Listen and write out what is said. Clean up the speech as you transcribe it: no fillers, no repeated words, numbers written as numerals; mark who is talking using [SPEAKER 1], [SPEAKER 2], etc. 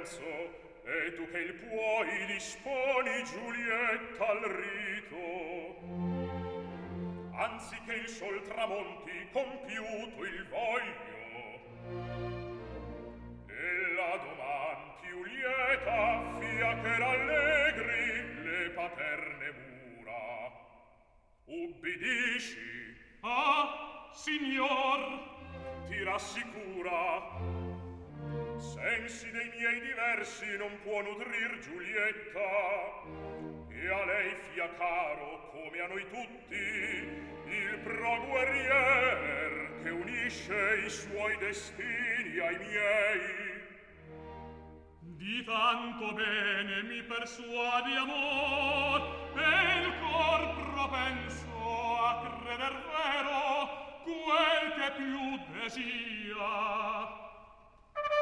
[SPEAKER 1] propenso, e tu che il puoi disponi Giulietta al rito. Anzi che il sol tramonti compiuto il voglio, e la doman più lieta fia che rallegri le paterne mura. Ubbidisci?
[SPEAKER 2] Ah, signor!
[SPEAKER 1] Ti rassicura. Sensi dei miei diversi non può nutrir Giulietta, e a lei fia caro come a noi tutti il pro guerrier che unisce i suoi destini ai miei.
[SPEAKER 2] Di tanto bene mi persuadi amor, e il cor propenso a creder vero quel che più desia.